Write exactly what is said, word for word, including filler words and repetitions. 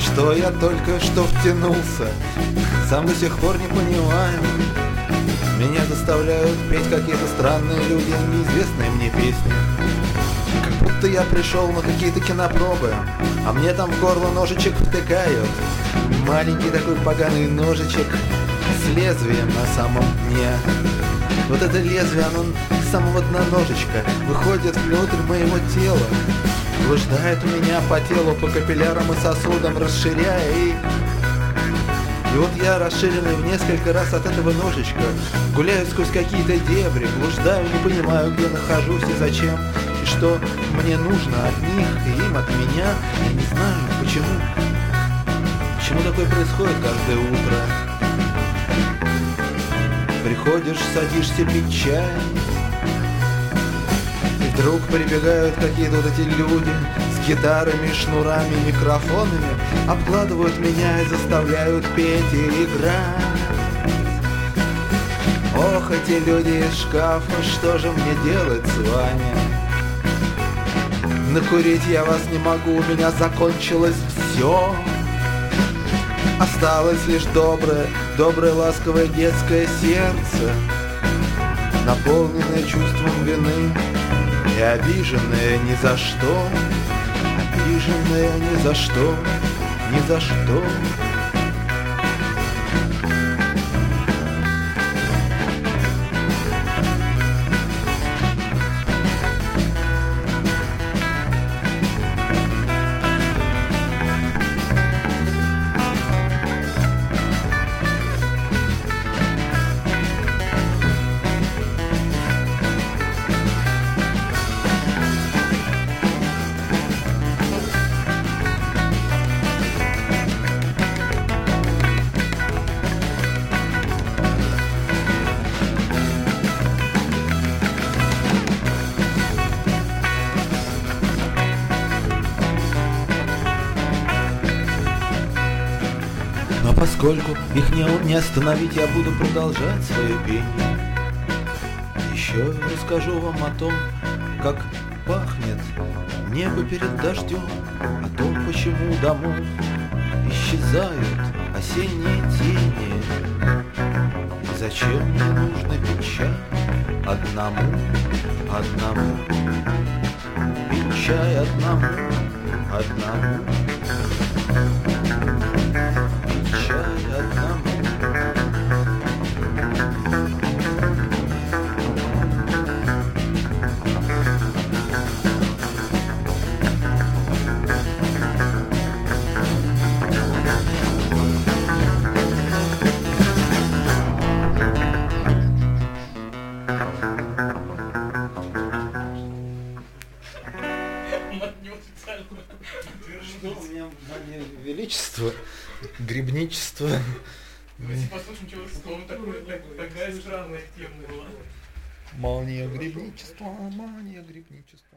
что я только что втянулся. Сам до сих пор не понимаю. Меня заставляют петь какие-то странные люди неизвестные мне песни. Как будто я пришел на какие-то кинопробы, а мне там в горло ножичек втыкают. Маленький такой поганый ножичек с лезвием на самом дне. Вот это лезвие, оно с самого дна ножичка выходит внутрь моего тела, блуждает у меня по телу, по капиллярам и сосудам, расширяя их. И вот я, расширенный в несколько раз от этого ножичка, гуляю сквозь какие-то дебри, блуждаю, не понимаю, где нахожусь и зачем, и что мне нужно от них и им от меня. Я не знаю, почему. Почему такое происходит каждое утро? Приходишь, садишься пить чай, и вдруг прибегают какие-то вот эти люди с гитарами, шнурами, микрофонами, обкладывают меня и заставляют петь и играть. Ох, эти люди из шкафа, что же мне делать с вами? Накурить я вас не могу, у меня закончилось все. Осталось лишь доброе, доброе, ласковое детское сердце, наполненное чувством вины и обиженное ни за что, обиженное ни за что, ни за что. Но поскольку их не, не остановить, я буду продолжать свое пение. Еще расскажу вам о том, как пахнет небо перед дождем, о том, почему у домов исчезают осенние тени, и зачем мне нужно пить чай одному, одному, пить чай одному, одному. Что у меня мания величества, грибничество. Давайте послушаем, что вы сказали. Такое, такая странная тема была. Мания грибничества, мания грибничества.